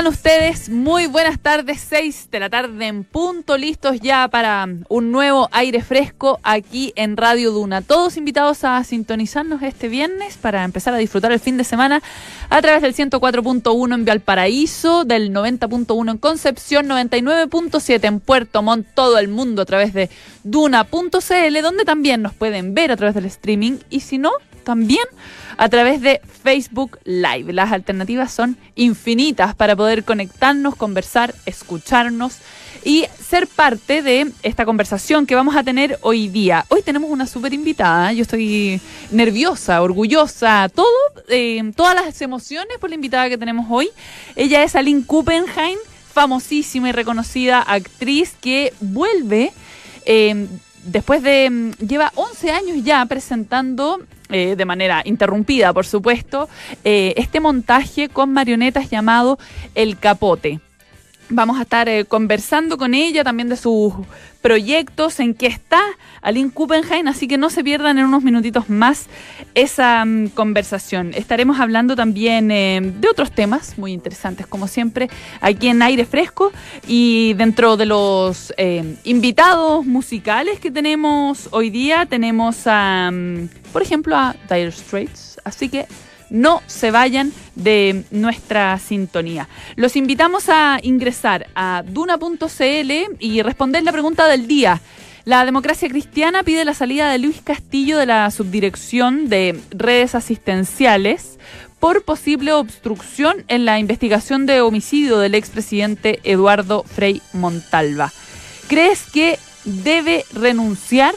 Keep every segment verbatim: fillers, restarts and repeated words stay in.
están ustedes? Muy buenas tardes, seis de la tarde en punto, listos ya para un nuevo aire fresco aquí en Radio Duna. Todos invitados a sintonizarnos este viernes para empezar a disfrutar el fin de semana a través del ciento cuatro punto uno en Valparaíso, del noventa punto uno en Concepción, noventa y nueve punto siete en Puerto Montt, todo el mundo a través de duna punto c l, donde también nos pueden ver a través del streaming y si no, también a través de Facebook Live. Las alternativas son infinitas para poder conectarnos, conversar, escucharnos y ser parte de esta conversación que vamos a tener hoy día. Hoy tenemos una súper invitada, yo estoy nerviosa, orgullosa, todo, eh, todas las emociones por la invitada que tenemos hoy. Ella es Aline Kuppenheim, famosísima y reconocida actriz que vuelve eh, después de, lleva once años ya presentando Eh, de manera interrumpida, por supuesto, eh, este montaje con marionetas llamado El Capote. Vamos a estar eh, conversando con ella también de sus proyectos, en qué está Aline Kuppenheim, así que no se pierdan en unos minutitos más esa um, conversación. Estaremos hablando también eh, de otros temas muy interesantes, como siempre, aquí en Aire Fresco, y dentro de los eh, invitados musicales que tenemos hoy día, tenemos a, um, por ejemplo, a Dire Straits, así que no se vayan de nuestra sintonía. Los invitamos a ingresar a duna punto c l y responder la pregunta del día. La Democracia Cristiana pide la salida de Luis Castillo de la subdirección de redes asistenciales por posible obstrucción en la investigación de homicidio del expresidente Eduardo Frei Montalva. ¿Crees que debe renunciar?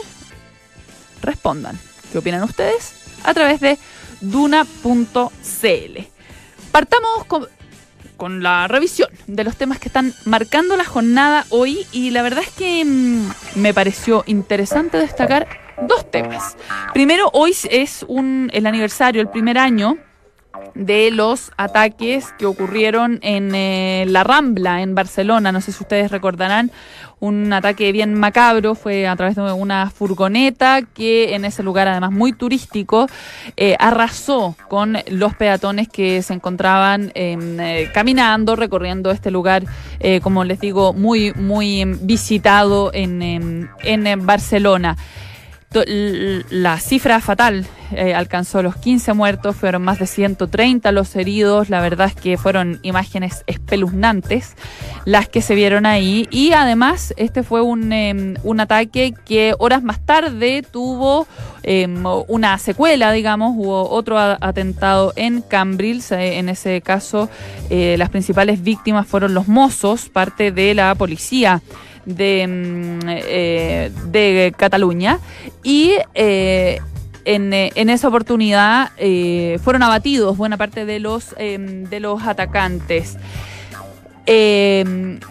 Respondan. ¿Qué opinan ustedes? A través de duna punto c l. Partamos con, con la revisión de los temas que están marcando la jornada hoy, y la verdad es que mmm, me pareció interesante destacar dos temas. Primero, hoy es un, el aniversario, el primer año de los ataques que ocurrieron en eh, la Rambla, en Barcelona. No sé si ustedes recordarán, un ataque bien macabro, fue a través de una furgoneta que en ese lugar, además muy turístico, eh, arrasó con los peatones que se encontraban eh, caminando, recorriendo este lugar, eh, como les digo, muy, muy visitado en, en, en Barcelona. La cifra fatal eh, alcanzó los quince muertos, fueron más de ciento treinta los heridos. La verdad es que fueron imágenes espeluznantes las que se vieron ahí, y además este fue un, eh, un ataque que horas más tarde tuvo eh, una secuela, digamos. Hubo otro a- atentado en Cambrils, eh, en ese caso eh, las principales víctimas fueron los mozos, parte de la policía de, eh, de Cataluña, y eh, en, en esa oportunidad eh, fueron abatidos buena parte de los, eh, de los atacantes. Eh,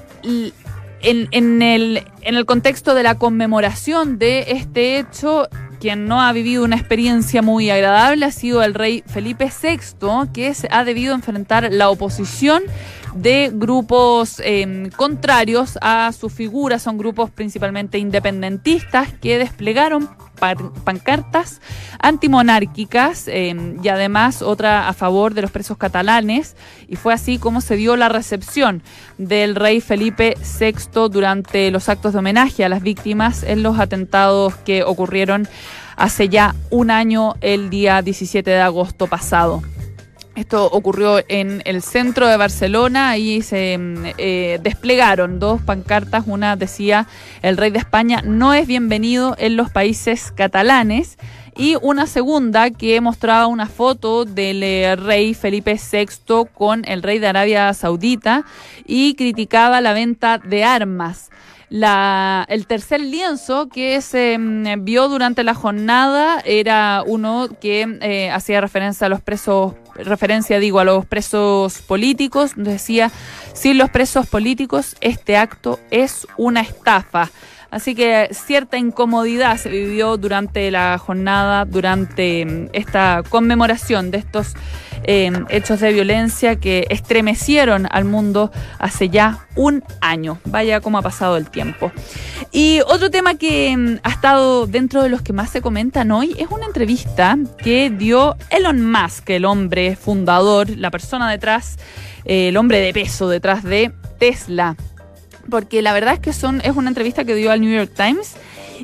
en, en, el, en el contexto de la conmemoración de este hecho, quien no ha vivido una experiencia muy agradable ha sido el rey Felipe sexto, que se ha debido enfrentar la oposición de grupos eh, contrarios a su figura. Son grupos principalmente independentistas que desplegaron pan- pancartas antimonárquicas eh, y además otra a favor de los presos catalanes, y fue así como se dio la recepción del rey Felipe sexto durante los actos de homenaje a las víctimas en los atentados que ocurrieron hace ya un año, el día diecisiete de agosto pasado. Esto ocurrió en el centro de Barcelona. Ahí se eh, desplegaron dos pancartas. Una decía: el rey de España no es bienvenido en los países catalanes. Y una segunda que mostraba una foto del eh, rey Felipe sexto con el rey de Arabia Saudita y criticaba la venta de armas. La, el tercer lienzo que se eh, vio durante la jornada era uno que eh, hacía referencia a los presos, referencia digo a los presos políticos. Decía: sin los presos políticos este acto es una estafa. Así que cierta incomodidad se vivió durante la jornada, durante esta conmemoración de estos eh, hechos de violencia que estremecieron al mundo hace ya un año. Vaya cómo ha pasado el tiempo. Y otro tema que ha estado dentro de los que más se comentan hoy es una entrevista que dio Elon Musk, el hombre fundador, la persona detrás, eh, el hombre de peso detrás de Tesla. Porque la verdad es que son es una entrevista que dio al New York Times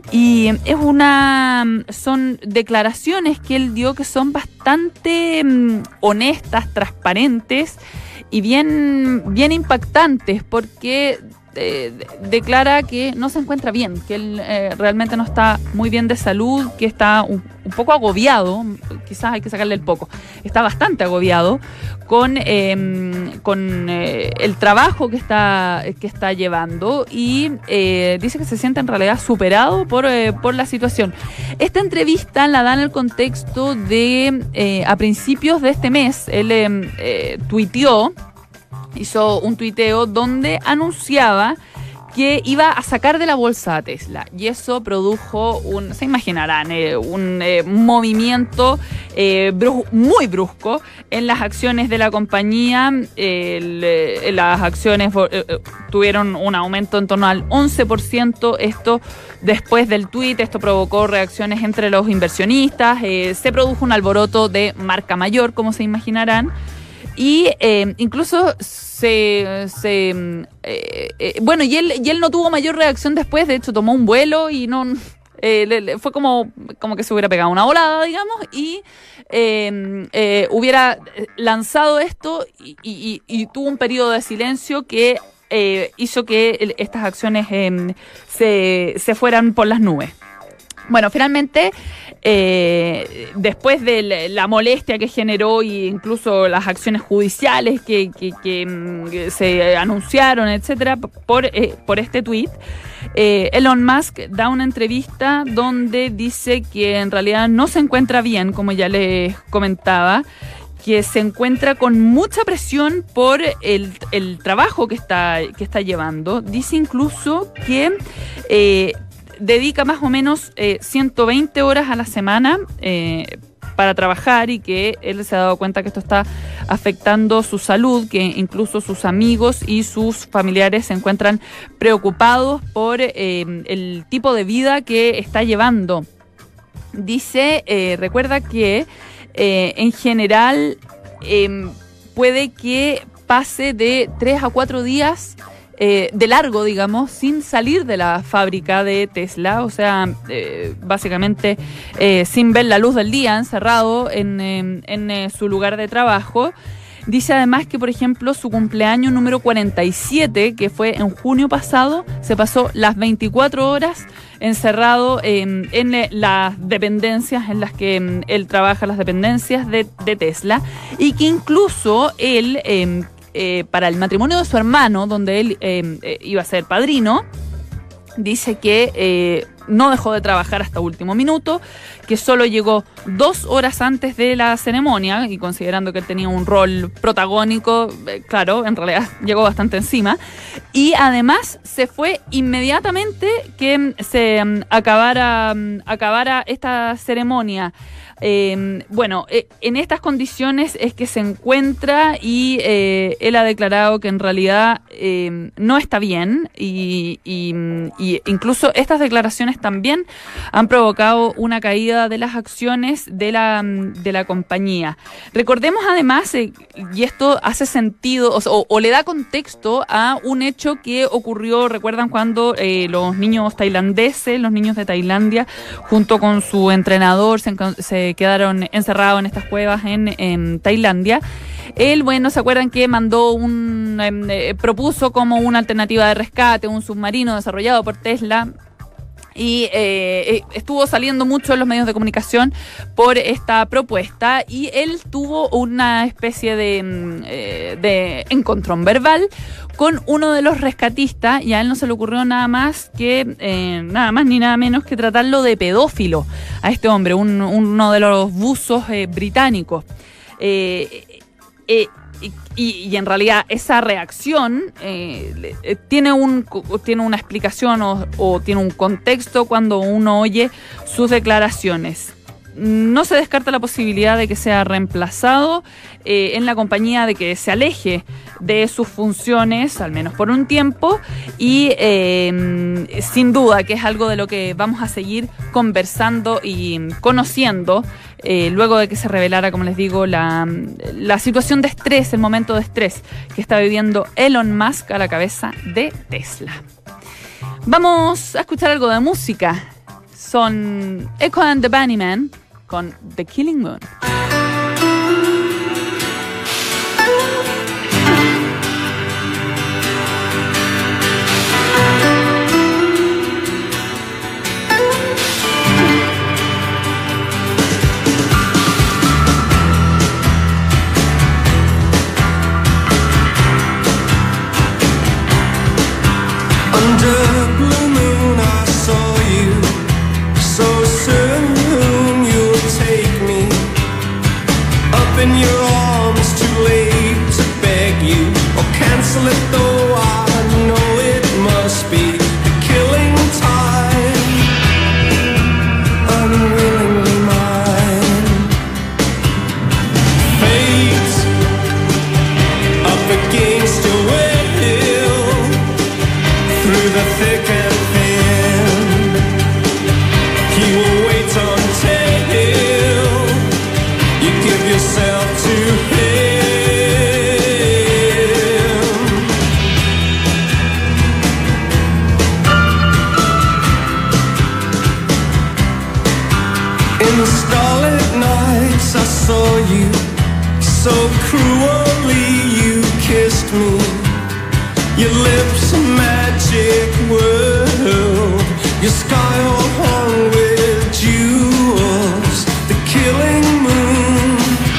y es una son declaraciones que él dio que son bastante um, honestas, transparentes y bien, bien impactantes, porque eh, declara que no se encuentra bien, que él eh, realmente no está muy bien de salud, que está un, un poco agobiado, quizás hay que sacarle el poco, está bastante agobiado con, eh, con eh, el trabajo que está, que está llevando y eh, dice que se siente en realidad superado por, eh, por la situación. Esta entrevista la da en el contexto de, eh, a principios de este mes, él eh, eh, tuiteó, hizo un tuiteo donde anunciaba que iba a sacar de la bolsa a Tesla, y eso produjo un, se imaginarán, eh, un eh, movimiento eh, brus- muy brusco en las acciones de la compañía. El, eh, las acciones eh, tuvieron un aumento en torno al once por ciento, esto después del tuit, esto provocó reacciones entre los inversionistas, eh, se produjo un alboroto de marca mayor, como se imaginarán. Y eh, incluso se... se eh, eh, bueno, y él, y él no tuvo mayor reacción después, de hecho tomó un vuelo y no... Eh, le, le, fue como, como que se hubiera pegado una volada, digamos, y eh, eh, hubiera lanzado esto y, y, y tuvo un periodo de silencio que eh, hizo que el, estas acciones eh, se, se fueran por las nubes. Bueno, finalmente, eh, después de la molestia que generó e incluso las acciones judiciales que, que, que, que se anunciaron, etcétera, por, eh, por este tuit, eh, Elon Musk da una entrevista donde dice que en realidad no se encuentra bien, como ya les comentaba, que se encuentra con mucha presión por el, el trabajo que está, que está llevando. Dice incluso que... Eh, dedica más o menos eh, ciento veinte horas a la semana eh, para trabajar y que él se ha dado cuenta que esto está afectando su salud, que incluso sus amigos y sus familiares se encuentran preocupados por eh, el tipo de vida que está llevando. Dice, eh, recuerda que eh, en general eh, puede que pase de tres a cuatro días Eh, de largo, digamos, sin salir de la fábrica de Tesla, o sea, eh, básicamente eh, sin ver la luz del día, encerrado en, en, en eh, su lugar de trabajo. Dice además que, por ejemplo, su cumpleaños número cuarenta y siete, que fue en junio pasado, se pasó las veinticuatro horas encerrado en, en eh, las dependencias en las que eh, él trabaja, las dependencias de, de Tesla, y que incluso él... Eh, Eh, para el matrimonio de su hermano, donde él eh, eh, iba a ser padrino, dice que eh, no dejó de trabajar hasta último minuto, que solo llegó dos horas antes de la ceremonia, y considerando que él tenía un rol protagónico, eh, claro, en realidad llegó bastante encima, y además se fue inmediatamente que se um, acabara, um, acabara esta ceremonia. Eh, bueno, eh, en estas condiciones es que se encuentra y eh, él ha declarado que en realidad eh, no está bien y, y, y incluso estas declaraciones también han provocado una caída de las acciones de la, de la compañía. Recordemos además, eh, y esto hace sentido o, o le da contexto a un hecho que ocurrió, recuerdan cuando eh, los niños tailandeses, los niños de Tailandia, junto con su entrenador se, se quedaron encerrados en estas cuevas en, en Tailandia. Él, bueno, ¿se acuerdan que mandó un, eh, propuso como una alternativa de rescate, un submarino desarrollado por Tesla? Y eh, estuvo saliendo mucho en los medios de comunicación por esta propuesta, y él tuvo una especie de, eh, de encontrón verbal con uno de los rescatistas, y a él no se le ocurrió nada más que eh, nada más ni nada menos que tratarlo de pedófilo a este hombre, un, uno de los buzos eh, británicos. Eh, Eh, Y, y, y en realidad esa reacción eh, eh, tiene, un, tiene una explicación o, o tiene un contexto cuando uno oye sus declaraciones. No se descarta la posibilidad de que sea reemplazado eh, en la compañía, de que se aleje de sus funciones, al menos por un tiempo, y eh, sin duda que es algo de lo que vamos a seguir conversando y conociendo eh, luego de que se revelara, como les digo, la, la situación de estrés, el momento de estrés que está viviendo Elon Musk a la cabeza de Tesla. Vamos a escuchar algo de música. Son Echo and the Bunnymen con The Killing Moon. In your arms, too late to beg you or cancel it, though I know it must be the killing time, unwillingly mine. Fate up against your will, through the thick and thin, he will wait until you give yourself to him. In the starlit nights I saw you, so cruelly you kissed me. Your lips a magic world, your sky all hung with jewels. The killing moon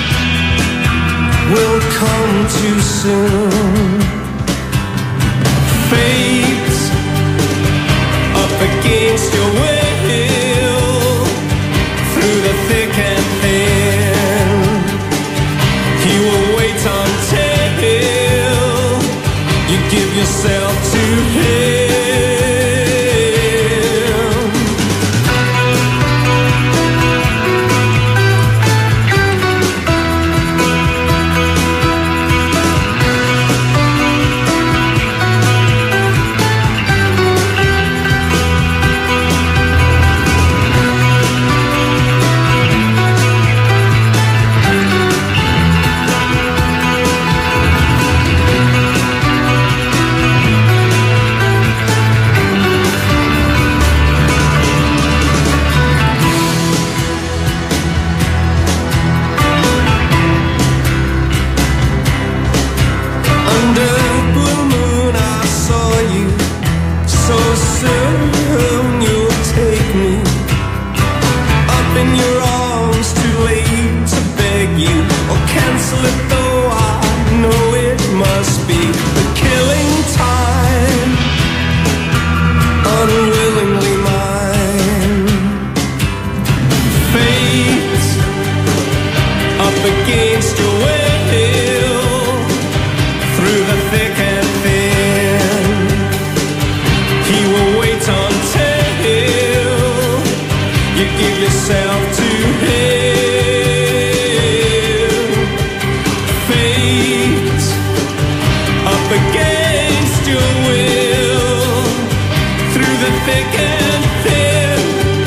will come too soon. Fate up against your will, through the thick and thin, he will wait until you give yourself to him.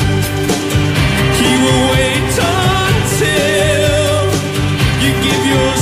He will wait until you give your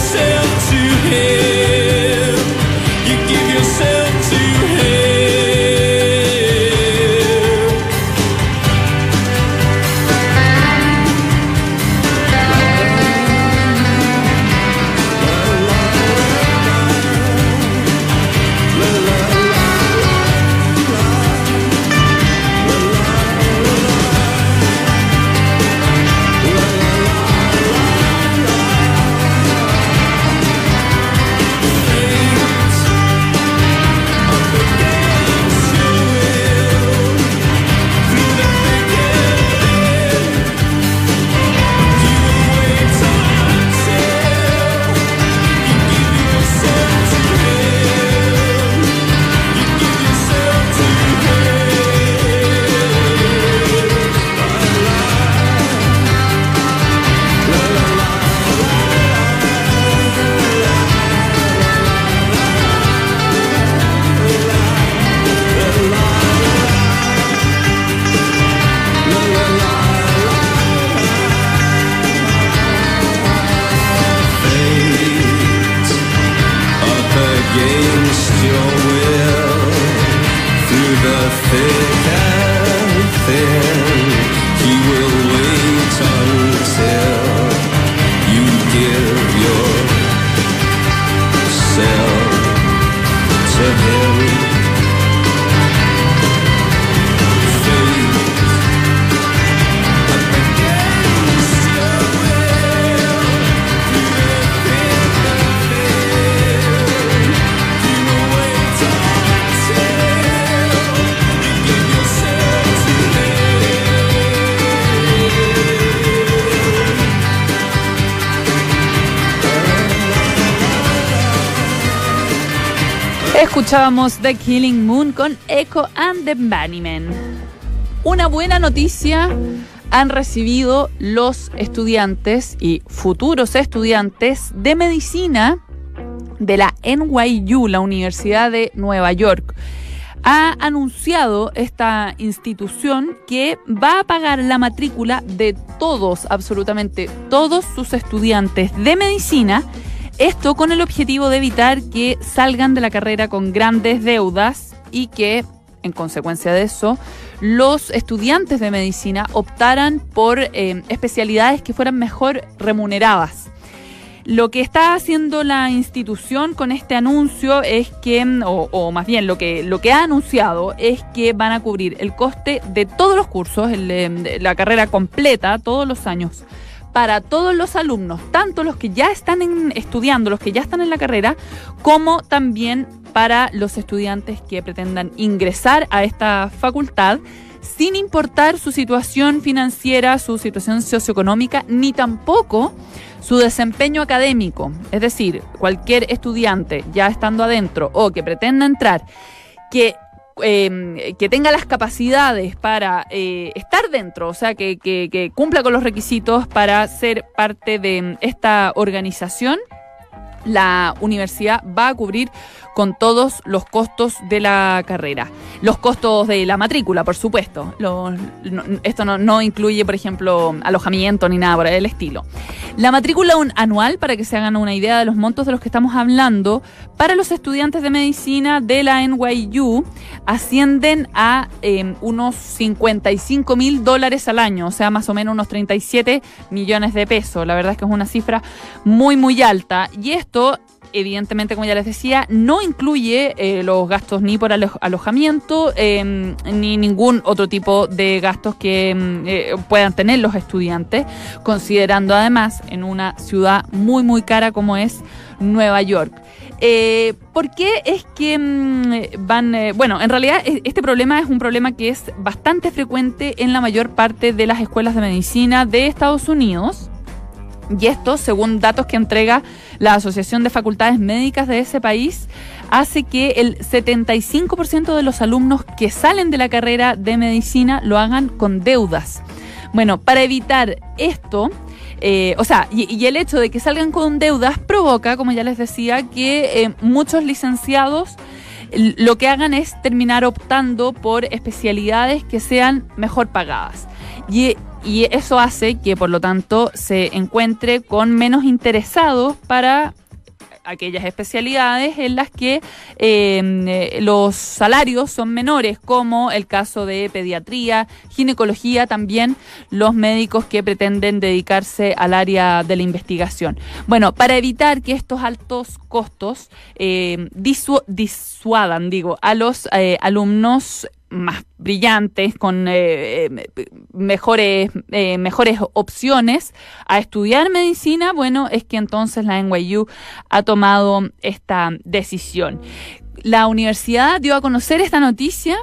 Escuchábamos The Killing Moon con Echo and the Bunnymen. Una buena noticia han recibido los estudiantes y futuros estudiantes de medicina de la N Y U, la Universidad de Nueva York. Ha anunciado esta institución que va a pagar la matrícula de todos, absolutamente todos sus estudiantes de medicina. Esto con el objetivo de evitar que salgan de la carrera con grandes deudas y que, en consecuencia de eso, los estudiantes de medicina optaran por eh, especialidades que fueran mejor remuneradas. Lo que está haciendo la institución con este anuncio es que, o, o más bien lo que, lo que ha anunciado es que van a cubrir el coste de todos los cursos, el, de la carrera completa, todos los años, para todos los alumnos, tanto los que ya están en, estudiando, los que ya están en la carrera, como también para los estudiantes que pretendan ingresar a esta facultad, sin importar su situación financiera, su situación socioeconómica, ni tampoco su desempeño académico. Es decir, cualquier estudiante ya estando adentro o que pretenda entrar, que Eh, que tenga las capacidades para eh, estar dentro, o sea, que, que, que cumpla con los requisitos para ser parte de esta organización, la universidad va a cubrir con todos los costos de la carrera. Los costos de la matrícula, por supuesto. Lo, no, esto no, no incluye, por ejemplo, alojamiento ni nada por el estilo. La matrícula un, anual, para que se hagan una idea de los montos de los que estamos hablando, para los estudiantes de medicina de la N Y U ascienden a eh, unos cincuenta y cinco mil dólares al año, o sea, más o menos unos treinta y siete millones de pesos. La verdad es que es una cifra muy, muy alta. Y esto, evidentemente, como ya les decía, no incluye eh, los gastos ni por alo- alojamiento eh, ni ningún otro tipo de gastos que eh, puedan tener los estudiantes, considerando además en una ciudad muy muy cara como es Nueva York. Eh, ¿Por qué es que mmm, van...? Eh, bueno, en realidad este problema es un problema que es bastante frecuente en la mayor parte de las escuelas de medicina de Estados Unidos. Y esto, según datos que entrega la Asociación de Facultades Médicas de ese país, hace que el setenta y cinco por ciento de los alumnos que salen de la carrera de medicina lo hagan con deudas. Bueno, para evitar esto, eh, o sea, y, y el hecho de que salgan con deudas provoca, como ya les decía, que eh, muchos licenciados lo que hagan es terminar optando por especialidades que sean mejor pagadas. Y Y eso hace que, por lo tanto, se encuentre con menos interesados para aquellas especialidades en las que eh, los salarios son menores, como el caso de pediatría, ginecología, también los médicos que pretenden dedicarse al área de la investigación. Bueno, para evitar que estos altos costos eh, disu- disuadan, digo, a los eh, alumnos más brillantes, con eh, mejores, eh, mejores opciones a estudiar medicina, bueno, es que entonces la N Y U ha tomado esta decisión. La universidad dio a conocer esta noticia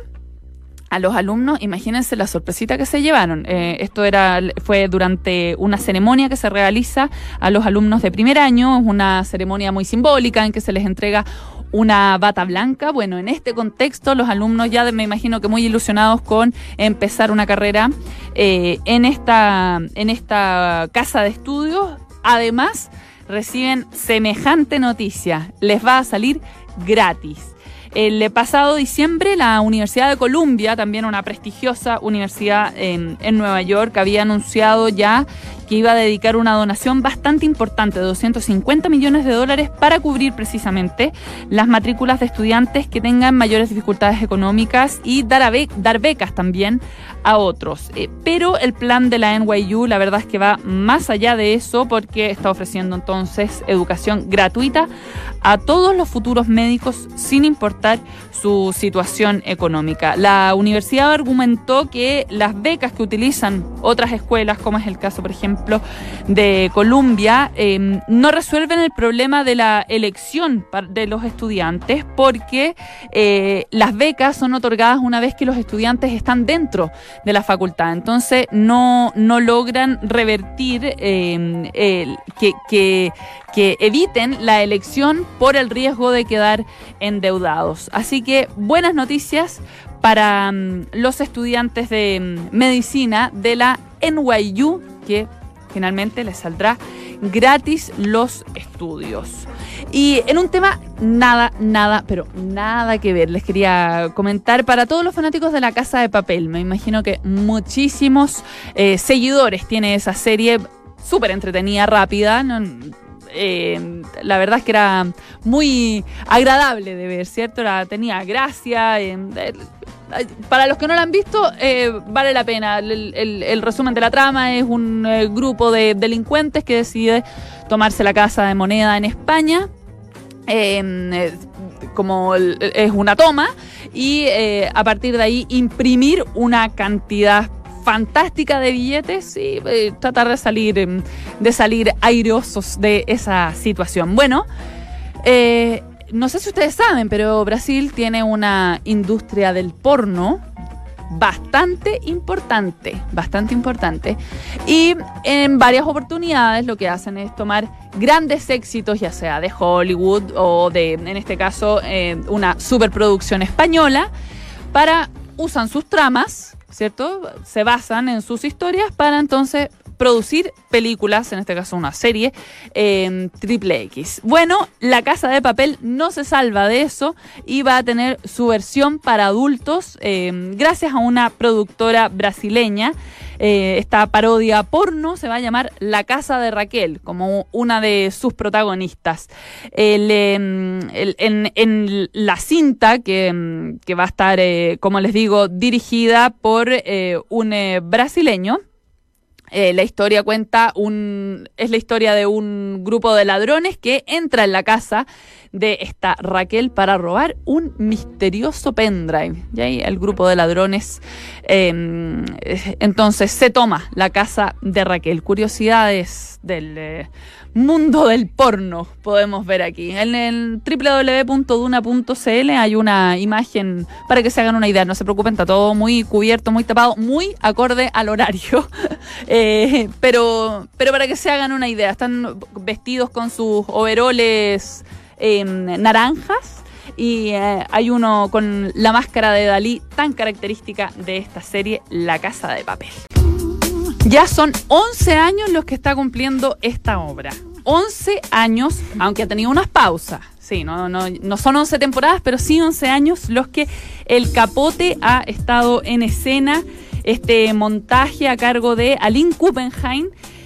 a los alumnos. Imagínense la sorpresita que se llevaron. Eh, esto era fue durante una ceremonia que se realiza a los alumnos de primer año, es una ceremonia muy simbólica en que se les entrega una bata blanca. Bueno, en este contexto los alumnos ya me imagino que muy ilusionados con empezar una carrera eh, en esta, en esta casa de estudios. Además, reciben semejante noticia: les va a salir gratis. El pasado diciembre, la Universidad de Columbia, también una prestigiosa universidad en, en Nueva York, había anunciado ya que iba a dedicar una donación bastante importante de doscientos cincuenta millones de dólares para cubrir precisamente las matrículas de estudiantes que tengan mayores dificultades económicas y dar, a be- dar becas también a otros. Eh, pero el plan de la N Y U, la verdad es que va más allá de eso, porque está ofreciendo entonces educación gratuita a todos los futuros médicos sin importar su situación económica. La universidad argumentó que las becas que utilizan otras escuelas, como es el caso, por ejemplo, de Columbia, eh, no resuelven el problema de la elección de los estudiantes, porque eh, las becas son otorgadas una vez que los estudiantes están dentro de la facultad. Entonces no, no logran revertir eh, el, que, que, que eviten la elección por el riesgo de quedar endeudados. aprobados. Así que buenas noticias para um, los estudiantes de um, medicina de la N Y U, que finalmente les saldrá gratis los estudios. Y en un tema nada, nada, pero nada que ver, les quería comentar para todos los fanáticos de La Casa de Papel. Me imagino que muchísimos eh, seguidores tiene esa serie súper entretenida, rápida, ¿no? Eh, la verdad es que era muy agradable de ver, ¿cierto? Era, tenía gracia. Eh, eh, para los que no la han visto, eh, vale la pena. El, el, el resumen de la trama es un eh, grupo de delincuentes que decide tomarse la Casa de Moneda en España. Eh, como el, es una toma y eh, a partir de ahí imprimir una cantidad fantástica de billetes y eh, tratar de salir eh, de salir airosos de esa situación. Bueno, eh, no sé si ustedes saben, pero Brasil tiene una industria del porno bastante importante, bastante importante. Y en varias oportunidades lo que hacen es tomar grandes éxitos, ya sea de Hollywood o de, en este caso, eh, una superproducción española, para, usan sus tramas, ¿cierto? Se basan en sus historias para entonces producir películas, en este caso una serie, eh, triple X. Bueno, La Casa de Papel no se salva de eso y va a tener su versión para adultos eh, gracias a una productora brasileña. Eh, esta parodia porno se va a llamar La Casa de Raquel, como una de sus protagonistas. El, eh, el, en, en la cinta, que, que va a estar, eh, como les digo, dirigida por eh, un eh, brasileño, Eh, la historia cuenta un es la historia de un grupo de ladrones que entra en la casa de esta Raquel para robar un misterioso pendrive. Y ahí el grupo de ladrones eh, entonces se toma la casa de Raquel. Curiosidades del eh, mundo del porno podemos ver aquí. En el doble u doble u doble u punto duna punto c l hay una imagen para que se hagan una idea. No se preocupen, está todo muy cubierto, muy tapado, muy acorde al horario. eh, pero, pero para que se hagan una idea, están vestidos con sus overoles eh, naranjas. Y eh, hay uno con la máscara de Dalí tan característica de esta serie, La Casa de Papel. Ya son once años los que está cumpliendo esta obra. once años, aunque ha tenido unas pausas. Sí, no, no, no son once temporadas, pero sí once años los que El Capote ha estado en escena. Este montaje a cargo de Aline Kuppenheim,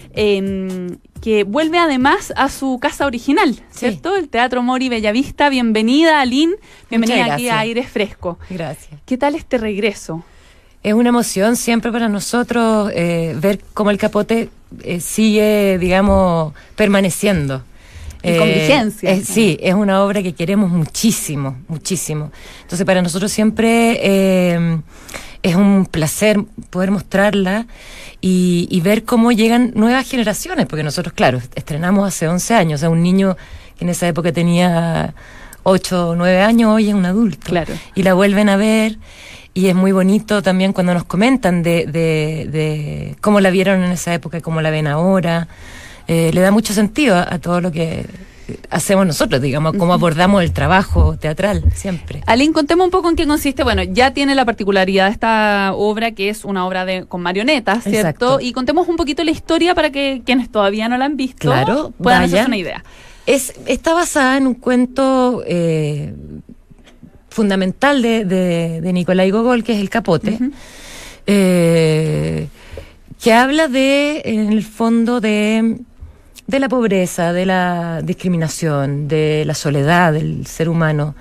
eh, que vuelve además a su casa original, ¿cierto? Sí. El Teatro Mori Bellavista. Bienvenida, Aline. Bienvenida aquí a Aire Fresco. Gracias. ¿Qué tal este regreso? Es una emoción siempre para nosotros eh, ver cómo El Capote eh, sigue, digamos, permaneciendo. Y eh, con vigencia. Es, sí, es una obra que queremos muchísimo, muchísimo. Entonces para nosotros siempre eh, es un placer poder mostrarla y, y ver cómo llegan nuevas generaciones, porque nosotros, claro, estrenamos hace once años, o sea, un niño que en esa época tenía ocho o nueve años, hoy es un adulto. Claro. Y la vuelven a ver. Y es muy bonito también cuando nos comentan de, de, de cómo la vieron en esa época y cómo la ven ahora. Eh, le da mucho sentido a, a todo lo que hacemos nosotros, digamos, cómo abordamos el trabajo teatral siempre. Aline, contemos un poco en qué consiste. Bueno, ya tiene la particularidad de esta obra, que es una obra de con marionetas, ¿cierto? Exacto. Y contemos un poquito la historia para que quienes todavía no la han visto claro, puedan vaya. hacerse una idea. Es, está basada en un cuento eh, fundamental de, de, de Nicolai Gogol, que es El Capote, uh-huh. eh, que habla de, en el fondo, de, de la pobreza, de la discriminación, de la soledad del ser humano,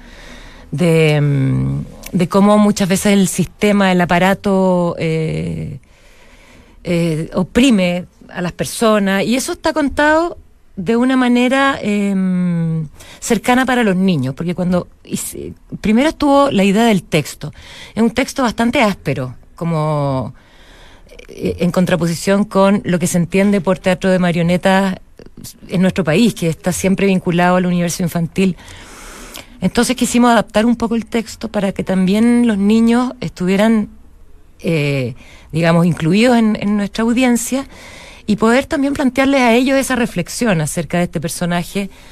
de, de cómo muchas veces el sistema, el aparato eh, eh, oprime a las personas, y eso está contado de una manera eh, cercana para los niños, porque cuando hice, primero estuvo la idea del texto, es un texto bastante áspero, como eh, en contraposición con lo que se entiende por teatro de marionetas en nuestro país, que está siempre vinculado al universo infantil. Entonces quisimos adaptar un poco el texto para que también los niños estuvieran, eh, digamos, incluidos en, en nuestra audiencia, y poder también plantearles a ellos esa reflexión acerca de este personaje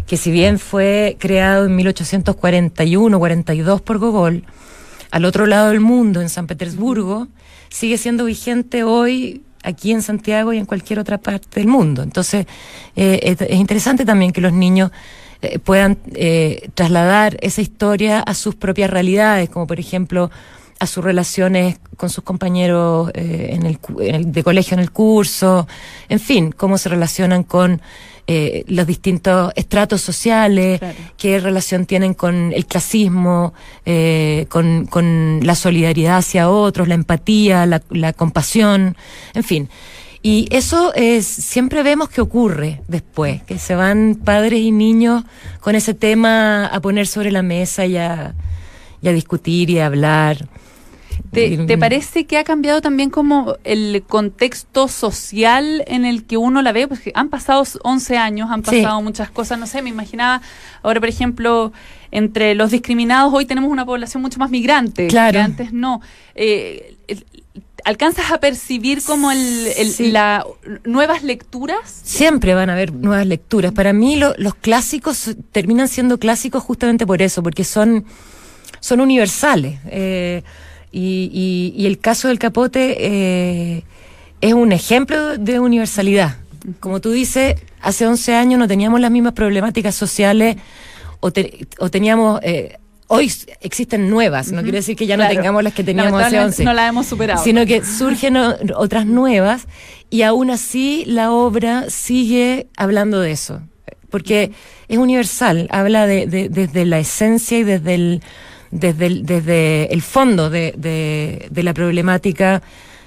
que si bien fue creado en mil ochocientos cuarenta y uno, cuarenta y dos por Gogol, al otro lado del mundo, en San Petersburgo, sigue siendo vigente hoy aquí en Santiago y en cualquier otra parte del mundo. Entonces, eh, es, es interesante también que los niños eh, puedan eh, trasladar esa historia a sus propias realidades, como por ejemplo a sus relaciones con sus compañeros eh, en el, en el, de colegio en el curso, en fin, cómo se relacionan con eh, los distintos estratos sociales, claro. Qué relación tienen con el clasismo, eh, con, con la solidaridad hacia otros, la empatía, la, la compasión, en fin. Y eso es, siempre vemos que ocurre después, que se van padres y niños con ese tema a poner sobre la mesa y a, y a discutir y a hablar. ¿Te, ¿Te parece que ha cambiado también como el contexto social en el que uno la ve? Porque han pasado once años, han pasado sí. muchas cosas, no sé, me imaginaba, ahora por ejemplo, entre los discriminados hoy tenemos una población mucho más migrante, claro. que antes no. Eh, el, ¿Alcanzas a percibir como el, el sí. la nuevas lecturas? Siempre van a haber nuevas lecturas. Para mí lo, los clásicos terminan siendo clásicos justamente por eso, porque son, son universales. Eh, Y, y, y el caso del Capote eh, es un ejemplo de universalidad. Como tú dices, hace once años no teníamos las mismas problemáticas sociales o, te, o teníamos... Eh, hoy existen nuevas, no uh-huh. quiere decir que ya no claro. tengamos las que teníamos hace once. No las hemos superado. Sino que surgen o, otras nuevas y aún así la obra sigue hablando de eso. Porque es universal, habla de, de, desde la esencia y desde el... desde el, desde el fondo de, de, de la problemática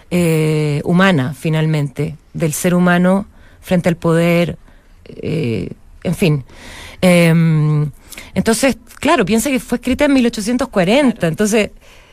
eh, humana, finalmente, del ser humano frente al poder, eh, en fin. Eh, entonces, claro, piensa que fue escrita en mil ochocientos cuarenta, claro. entonces,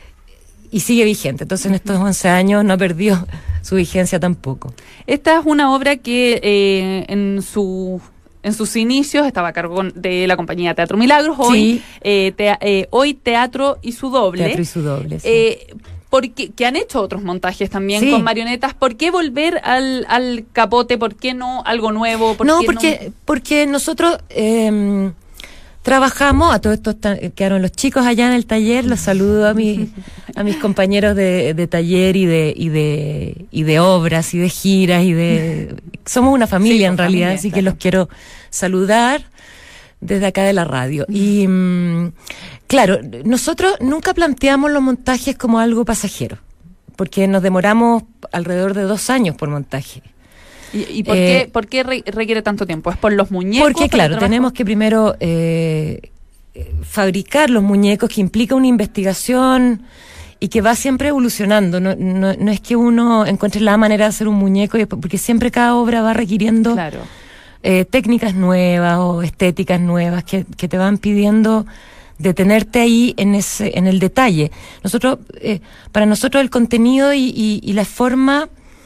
y sigue vigente. Entonces, en estos once años no perdió su vigencia tampoco. Esta es una obra que eh, en su... En sus inicios estaba a cargo de la compañía Teatro Milagros, hoy, sí. eh, te, eh, hoy Teatro y su doble. Teatro y su doble, sí. Eh, porque, que han hecho otros montajes también sí. con marionetas. ¿Por qué volver al, al Capote? ¿Por qué no algo nuevo? ¿Por no, qué porque, no? porque nosotros eh, trabajamos, a todos estos quedaron los chicos allá en el taller, los saludo a mis, a mis compañeros de, de taller y de, y de, y de obras y de giras y de... Somos una familia sí, en realidad, familia, así claro. que los quiero saludar desde acá de la radio. Y mmm, claro, nosotros nunca planteamos los montajes como algo pasajero, porque nos demoramos alrededor de dos años por montaje. ¿Y, y por, eh, qué, por qué re- requiere tanto tiempo? ¿Es por los muñecos? Porque claro, tenemos que primero eh, fabricar los muñecos, que implica una investigación y que va siempre evolucionando. No, no, no es que uno encuentre la manera de hacer un muñeco, y, porque siempre cada obra va requiriendo claro. eh, técnicas nuevas o estéticas nuevas que, que te van pidiendo detenerte ahí en ese, en el detalle. Nosotros, eh, para nosotros el contenido y, y, y la forma,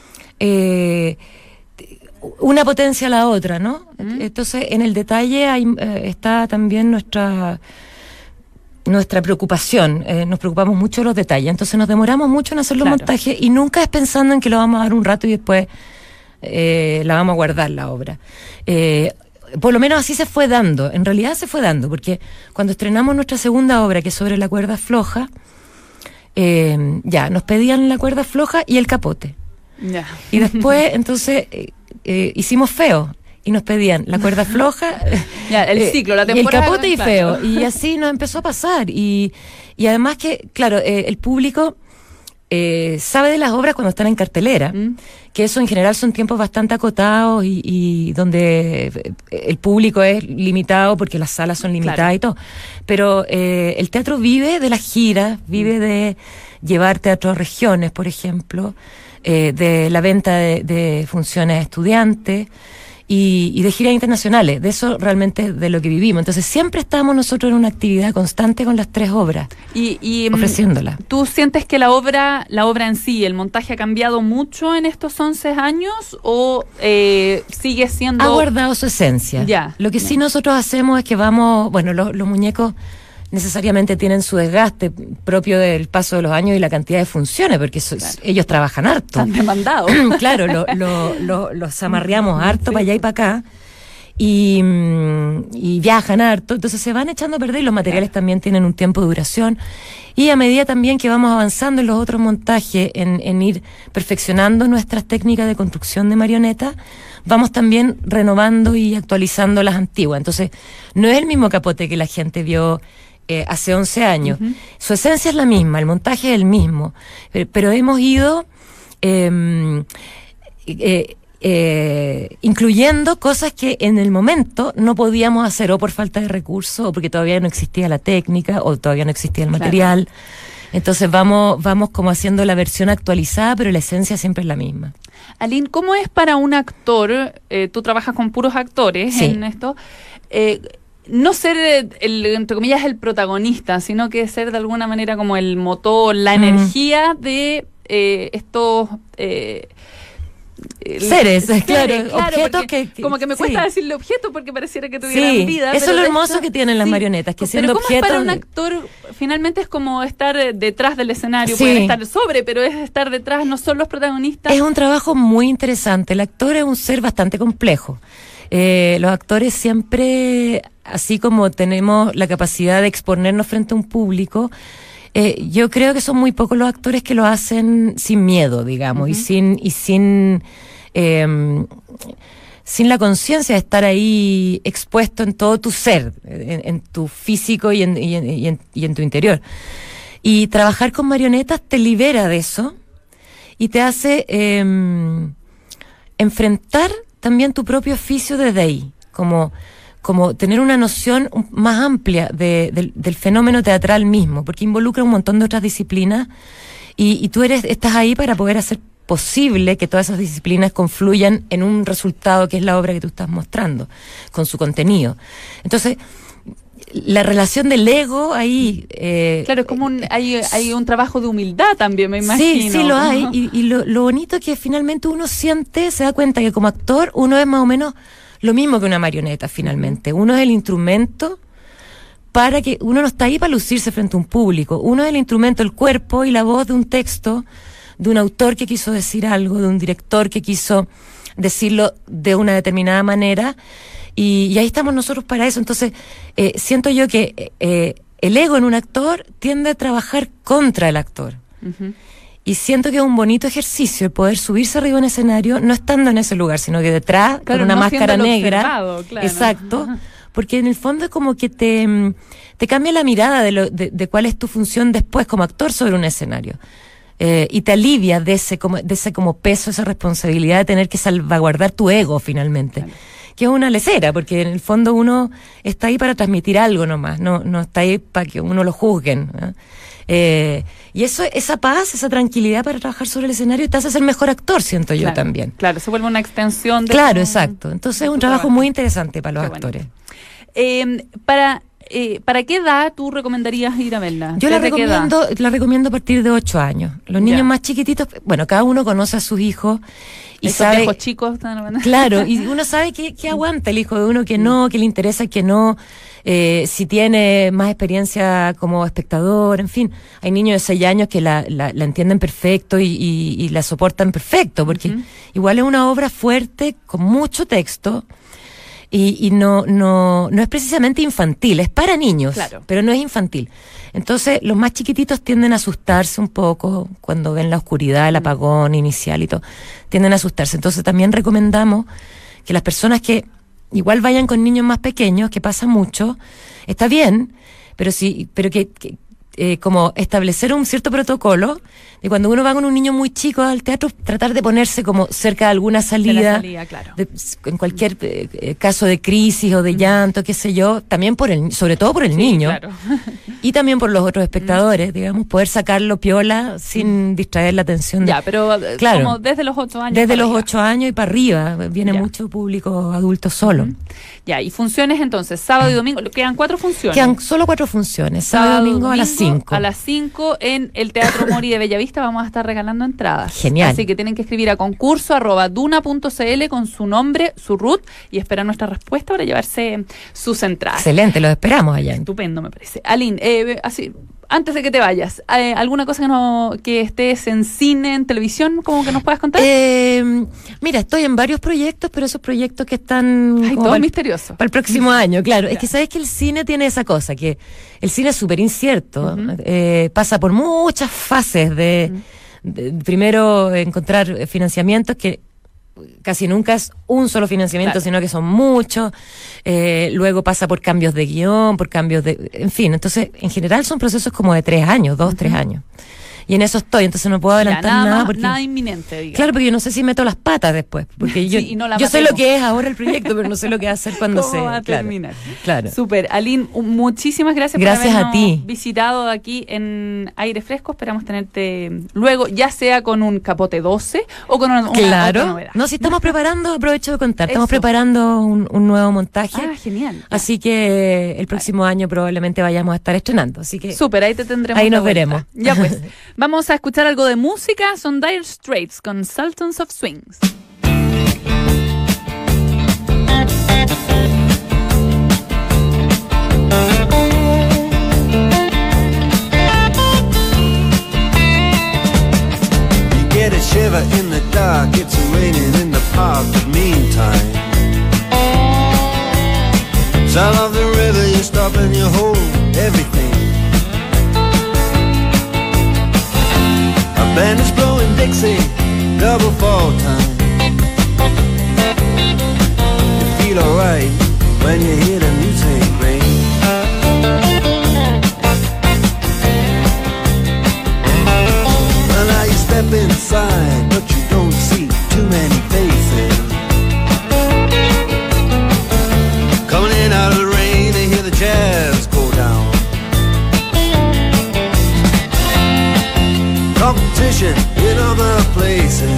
eh, una potencia a la otra, ¿no? Mm. Entonces, en el detalle hay, eh, está también nuestra nuestra preocupación. Eh, nos preocupamos mucho de los detalles. Entonces, nos demoramos mucho en hacer los claro. montajes y nunca es pensando en que lo vamos a dar un rato y después eh, la vamos a guardar la obra. Eh, por lo menos así se fue dando. En realidad se fue dando, porque cuando estrenamos nuestra segunda obra, que es sobre la cuerda floja, eh, ya, nos pedían la cuerda floja y el Capote. Yeah. Y después, entonces... Eh, Eh, hicimos Feo y nos pedían la cuerda floja, ya, el ciclo, la temporada, y el Capote y claro. Feo, y así nos empezó a pasar. Y, y además que, claro, eh, el público eh, sabe de las obras cuando están en cartelera, mm. que eso en general son tiempos bastante acotados y, y donde el público es limitado porque las salas son limitadas claro. y todo. Pero eh, el teatro vive de las giras, vive mm. de llevar teatro a regiones, por ejemplo, Eh, de la venta de, de funciones a estudiantes y, y de giras internacionales. De eso realmente es de lo que vivimos. Entonces siempre estamos nosotros en una actividad constante con las tres obras, y, y ofreciéndolas. ¿Tú sientes que la obra la obra en sí, el montaje ha cambiado mucho en estos once años o eh, sigue siendo...? Ha guardado su esencia. Ya. Lo que ya. sí nosotros hacemos es que vamos... Bueno, lo, los muñecos necesariamente tienen su desgaste propio del paso de los años y la cantidad de funciones, porque so, claro. ellos trabajan harto. Están demandados. Claro, lo, lo, lo, los amarreamos harto sí. para allá y para acá. y, y viajan harto, entonces se van echando a perder y los materiales también tienen un tiempo de duración. Y a medida también que vamos avanzando en los otros montajes, en, en ir perfeccionando nuestras técnicas de construcción de marionetas, vamos también renovando y actualizando las antiguas. Entonces, no es el mismo Capote que la gente vio eh, hace once años. Uh-huh. Su esencia es la misma, el montaje es el mismo, pero, pero hemos ido eh, eh, eh, incluyendo cosas que en el momento no podíamos hacer, o por falta de recursos, o porque todavía no existía la técnica, o todavía no existía el material. Claro. Entonces vamos, vamos como haciendo la versión actualizada, pero la esencia siempre es la misma. Aline, ¿cómo es para un actor? Eh, tú trabajas con puros actores sí. en esto. Eh, no ser, el, entre comillas, el protagonista, sino que ser de alguna manera como el motor, la mm. energía de eh, estos... Eh, seres, seres, claro, claro, objetos que, que como que me cuesta sí. decirle objeto porque pareciera que tuvieran sí, vida. Eso pero es lo hermoso esto, que tienen las sí. marionetas, que siendo pero ¿cómo objetos... es para un actor? Finalmente es como estar detrás del escenario, sí. pueden estar sobre, pero es estar detrás, no son los protagonistas. Es un trabajo muy interesante. El actor es un ser bastante complejo. Eh, los actores siempre, así como tenemos la capacidad de exponernos frente a un público, eh, yo creo que son muy pocos los actores que lo hacen sin miedo, digamos, uh-huh. y sin... Y sin Eh, sin la conciencia de estar ahí expuesto en todo tu ser, en, en tu físico y en, y, en, y, en, y en tu interior. Y trabajar con marionetas te libera de eso y te hace eh, enfrentar también tu propio oficio desde ahí, como, como tener una noción más amplia de, de, del fenómeno teatral mismo, porque involucra un montón de otras disciplinas y, y tú eres estás ahí para poder hacer posible que todas esas disciplinas confluyan en un resultado que es la obra que tú estás mostrando, con su contenido. Entonces, la relación del ego ahí... Eh, claro, es como un, hay, hay un trabajo de humildad también, me imagino. Sí, sí lo hay, y, y lo, lo bonito es que finalmente uno siente, se da cuenta que como actor uno es más o menos lo mismo que una marioneta finalmente. Uno es el instrumento para que... Uno no está ahí para lucirse frente a un público, uno es el instrumento, el cuerpo y la voz de un texto, de un autor que quiso decir algo, de un director que quiso decirlo de una determinada manera, y, y ahí estamos nosotros para eso. Entonces, eh, siento yo que eh, el ego en un actor tiende a trabajar contra el actor. Uh-huh. Y siento que es un bonito ejercicio el poder subirse arriba en escenario, no estando en ese lugar, sino que detrás, claro, con una no máscara negra. Claro. Exacto. Porque en el fondo es como que te, te cambia la mirada de, lo, de, de cuál es tu función después como actor sobre un escenario. Eh, y te alivia de ese como de ese como peso, esa responsabilidad de tener que salvaguardar tu ego finalmente, claro. que es una lecera, porque en el fondo uno está ahí para transmitir algo nomás, no no está ahí para que uno lo juzguen, ¿no? Eh, y eso, esa paz, esa tranquilidad para trabajar sobre el escenario te hace ser mejor actor, siento yo claro, también. Claro, se vuelve una extensión de Claro, tu, exacto. Entonces es un trabajo, trabajo muy interesante para los Qué actores. Bueno. Eh, para Eh, ¿Para qué edad tú recomendarías ir a verla? Yo la recomiendo, la recomiendo a partir de ocho años. Los niños ya. más chiquititos, bueno, cada uno conoce a sus hijos y Esos sabe... viejos chicos. Claro, y uno sabe que, que aguanta el hijo de uno, que no, que le interesa, que no, eh, si tiene más experiencia como espectador, en fin. Hay niños de seis años que la, la, la entienden perfecto y, y, y la soportan perfecto, porque uh-huh. igual es una obra fuerte, con mucho texto, Y, y no, no, no es precisamente infantil, es para niños, claro. pero no es infantil. Entonces, los más chiquititos tienden a asustarse un poco cuando ven la oscuridad, el apagón inicial y todo, tienden a asustarse. Entonces, también recomendamos que las personas que igual vayan con niños más pequeños, que pasa mucho, está bien, pero sí, pero que, que eh, como establecer un cierto protocolo de cuando uno va con un niño muy chico al teatro, tratar de ponerse como cerca de alguna salida, de la salida claro. de, en cualquier eh, caso de crisis o de mm. llanto, qué sé yo, también por el, sobre todo por el sí, niño, claro. y también por los otros espectadores, mm. digamos, poder sacarlo piola sin mm. distraer la atención. Ya, de, pero claro, como desde los ocho años. Desde los ocho años y para arriba, viene ya. mucho público adulto solo. Mm. Ya, y funciones entonces, sábado y domingo, quedan cuatro funciones. Quedan solo cuatro funciones, sábado, sábado y domingo, domingo a las cinco. A las cinco en el Teatro Mori de Bellavista vamos a estar regalando entradas. Genial. Así que tienen que escribir a concurso arroba duna punto cl con su nombre, su R U T y esperar nuestra respuesta para llevarse sus entradas. Excelente, los esperamos allá. Estupendo, me parece. Aline, eh, así, antes de que te vayas, eh, ¿alguna cosa que no que estés en cine, en televisión, como que nos puedas contar? Eh, mira, estoy en varios proyectos, pero esos proyectos que están... Ay, todo para, misterioso. Para el próximo año, claro. Ya. Es que sabes que el cine tiene esa cosa, que el cine es súper incierto, Uh-huh. eh, pasa por muchas fases de, uh-huh. de, primero, encontrar financiamientos que casi nunca es un solo financiamiento, claro. sino que son muchos, eh, luego pasa por cambios de guión, por cambios de... En fin, entonces, en general son procesos como de tres años, dos, uh-huh. tres años. Y en eso estoy, entonces no puedo adelantar ya, nada, nada más, porque... Nada inminente, digamos. Claro, porque yo no sé si meto las patas después, porque yo, sí, no la yo sé matemos. lo que es ahora el proyecto, pero no sé lo que va a hacer cuando ¿Cómo se... va a claro, terminar? Claro. Súper. Aline, muchísimas gracias, gracias por habernos a ti. visitado aquí en Aire Fresco. Esperamos tenerte luego, ya sea con un Capote doce o con una, una claro. otra novedad. No, si estamos preparando, aprovecho de contar, estamos Eso. preparando un, un nuevo montaje. Ah, genial. Así que el próximo vale. año probablemente vayamos a estar estrenando. Así que súper, ahí te tendremos. Ahí nos vuelta. veremos. Ya pues, vamos a escuchar algo de música. Son Dire Straits con Sultans of Swings. You get a shiver in the dark, it's raining in the park, but meantime sound of the river, you stop and you hold everything. A band is blowing Dixie, double fall time. You feel alright when you hear the music ring. Well, now you step inside, but you don't see too many faces. Coming in out of the rain, they hear the jazz go down. Competition in other places,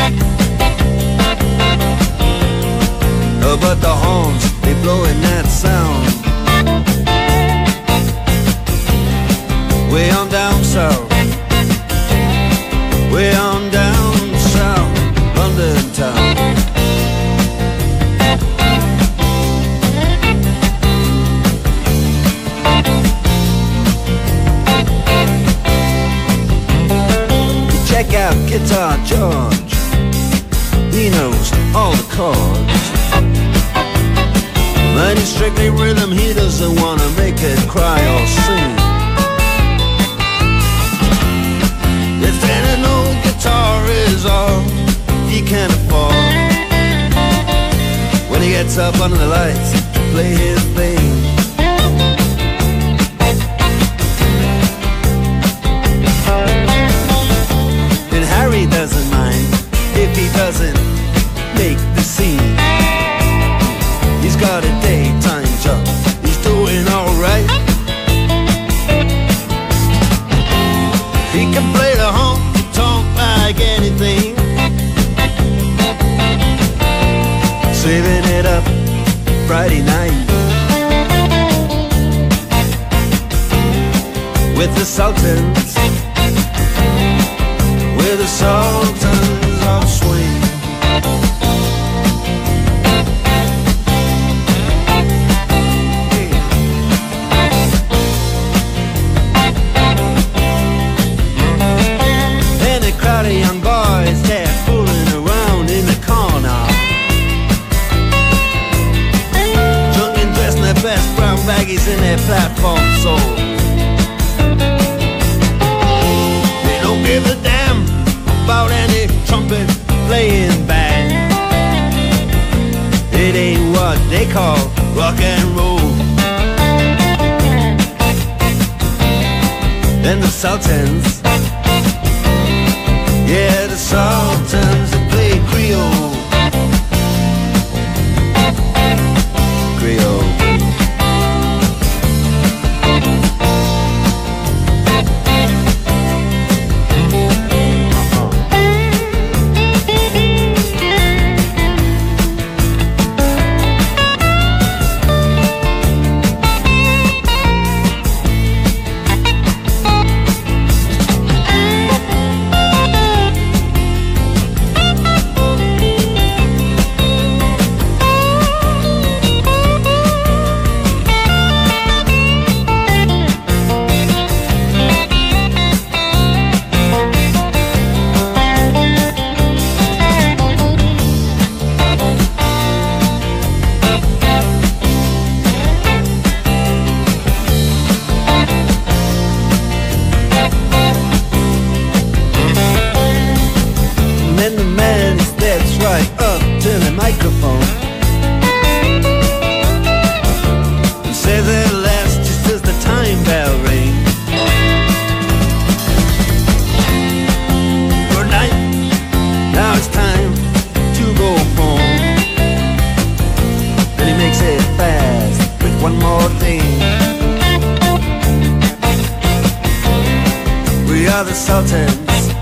oh, but the horns, they blowing that sound. Way on down south, way on down south, London town. Check out Guitar George, he knows all the chords. But he's strictly rhythm, he doesn't want to make it cry or sing. If any old guitar is all he can afford, when he gets up under the lights to play his thing, Harry doesn't mind if he doesn't make the scene. He's got a daytime job, he's doing alright. He can play the honky-tonk like anything, saving it up Friday night with the Sultans, with the Sultans of Swing. And a crowd of young boys, they're fooling around in the corner, drunk and dressed in their best brown baggies in their platform soles. They don't give a damn about any trumpet playing band. It ain't what they call rock and roll. And the Sultans, yeah, the Sultans, they play Creole. Creole. are the Sultans.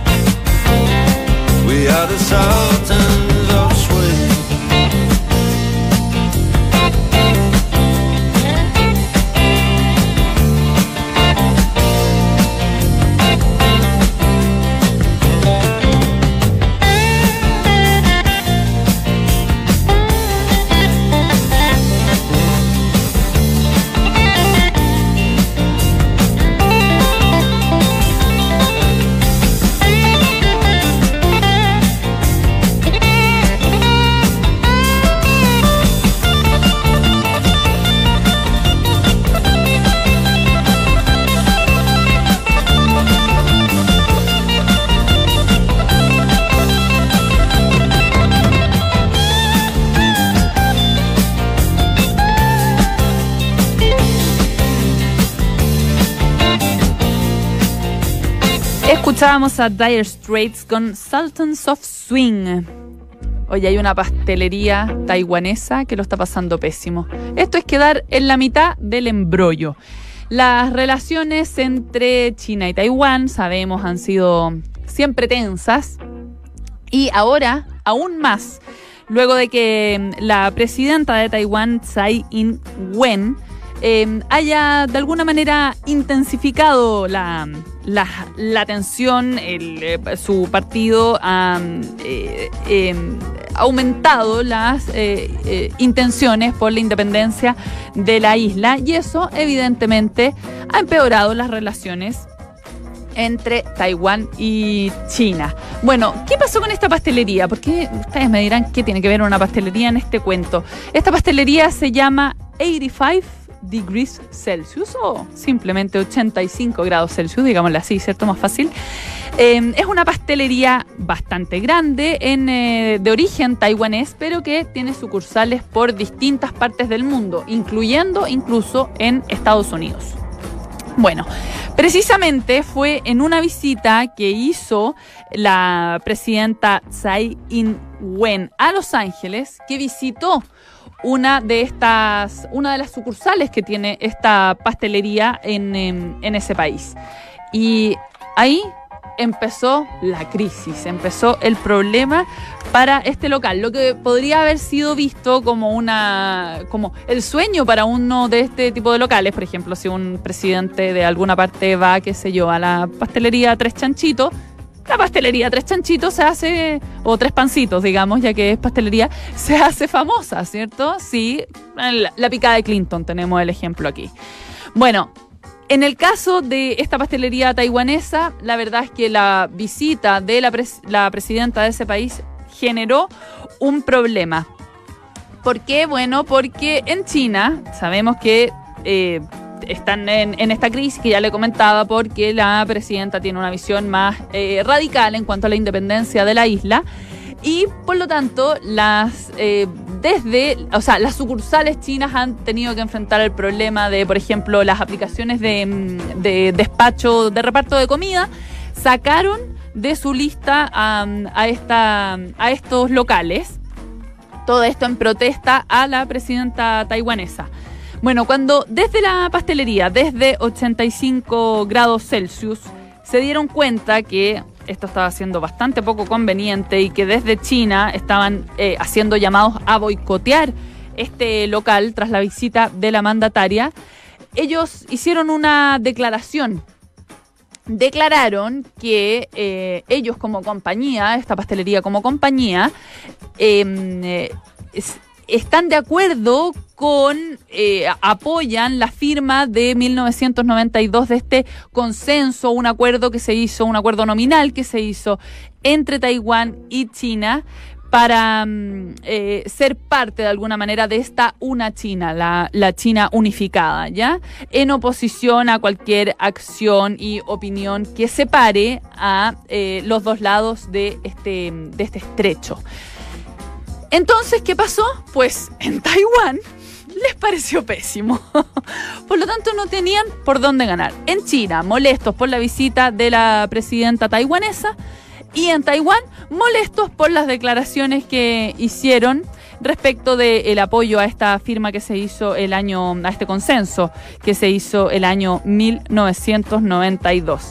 We are the Sultans of Swing. Escuchábamos a Dire Straits con Sultans of Swing. Hoy hay una pastelería taiwanesa que lo está pasando pésimo. Esto es quedar en la mitad del embrollo. Las relaciones entre China y Taiwán, sabemos, han sido siempre tensas. Y ahora, aún más, luego de que la presidenta de Taiwán, Tsai Ing-wen, eh, haya de alguna manera intensificado la... La, la tensión, el, eh, su partido ha eh, eh, aumentado las eh, eh, intenciones por la independencia de la isla y eso evidentemente ha empeorado las relaciones entre Taiwán y China. Bueno, ¿qué pasó con esta pastelería? Porque ustedes me dirán qué tiene que ver una pastelería en este cuento. Esta pastelería se llama ochenta y cinco degrees Celsius o simplemente ochenta y cinco grados Celsius, digámoslo así, ¿cierto? Más fácil. Eh, es una pastelería bastante grande, en, eh, de origen taiwanés, pero que tiene sucursales por distintas partes del mundo, incluyendo incluso en Estados Unidos. Bueno, precisamente fue en una visita que hizo la presidenta Tsai Ing-wen a Los Ángeles que visitó una de estas, una de las sucursales que tiene esta pastelería en, en, en ese país. Y ahí empezó la crisis, empezó el problema para este local, lo que podría haber sido visto como una, como el sueño para uno de este tipo de locales. Por ejemplo, si un presidente de alguna parte va, qué sé yo, a la pastelería Tres Chanchitos, la pastelería Tres Chanchitos se hace, o Tres Pancitos, digamos, ya que es pastelería, se hace famosa, ¿cierto? Sí, la, la picada de Clinton, tenemos el ejemplo aquí. Bueno, en el caso de esta pastelería taiwanesa, la verdad es que la visita de la, pres- la presidenta de ese país generó un problema. ¿Por qué? Bueno, porque en China sabemos que eh, están en, en esta crisis que ya le comentaba, porque la presidenta tiene una visión más eh, radical en cuanto a la independencia de la isla y por lo tanto las eh, desde, o sea, las sucursales chinas han tenido que enfrentar el problema de, por ejemplo, las aplicaciones de, de despacho, de reparto de comida, sacaron de su lista a, a, esta, a estos locales. Todo esto en protesta a la presidenta taiwanesa. Bueno, cuando desde la pastelería, desde ochenta y cinco grados Celsius, se dieron cuenta que esto estaba siendo bastante poco conveniente y que desde China estaban eh, haciendo llamados a boicotear este local tras la visita de la mandataria, ellos hicieron una declaración. Declararon que eh, ellos como compañía, esta pastelería como compañía, eh, es, están de acuerdo con, eh, apoyan la firma de mil novecientos noventa y dos de este consenso, un acuerdo que se hizo, un acuerdo nominal que se hizo entre Taiwán y China para eh, ser parte de alguna manera de esta una China, la, la China unificada, ¿ya? En oposición a cualquier acción y opinión que separe a eh, los dos lados de este, de este estrecho. Entonces, ¿qué pasó? Pues en Taiwán les pareció pésimo. Por lo tanto, no tenían por dónde ganar. En China, molestos por la visita de la presidenta taiwanesa, y en Taiwán, molestos por las declaraciones que hicieron respecto del apoyo a esta firma que se hizo el año, a este consenso que se hizo el año mil novecientos noventa y dos.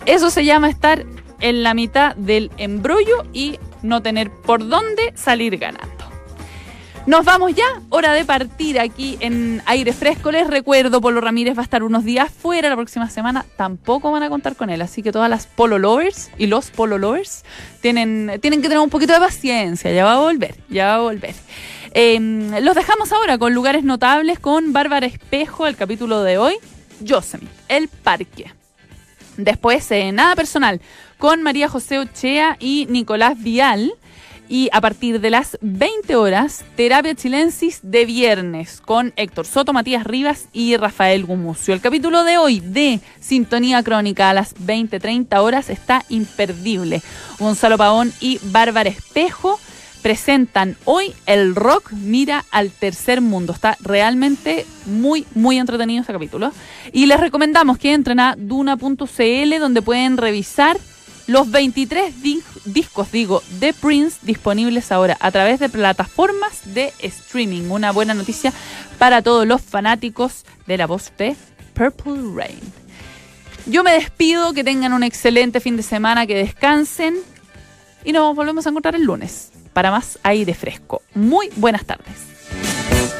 Eso se llama estar en la mitad del embrollo y no tener por dónde salir ganando. Nos vamos ya, hora de partir aquí en Aire Fresco. Les recuerdo, Polo Ramírez va a estar unos días fuera la próxima semana, tampoco van a contar con él, así que todas las Polo Lovers y los Polo Lovers tienen, tienen que tener un poquito de paciencia, ya va a volver, ya va a volver. Eh, los dejamos ahora con lugares notables con Bárbara Espejo, el capítulo de hoy, Yosemite, el parque. Después, eh, Nada Personal, con María José Ochea y Nicolás Vial. Y a partir de las veinte horas, Terapia Chilensis de viernes, con Héctor Soto, Matías Rivas y Rafael Gumucio. El capítulo de hoy de Sintonía Crónica a las veinte treinta horas está imperdible. Gonzalo Pavón y Bárbara Espejo presentan hoy El Rock Mira al Tercer Mundo. Está realmente muy, muy entretenido ese capítulo. Y les recomendamos que entren a duna punto c l, donde pueden revisar los veintitrés di- discos, digo, de Prince disponibles ahora a través de plataformas de streaming. Una buena noticia para todos los fanáticos de la voz de Purple Rain. Yo me despido, que tengan un excelente fin de semana, que descansen y nos volvemos a encontrar el lunes para más Aire Fresco. Muy buenas tardes.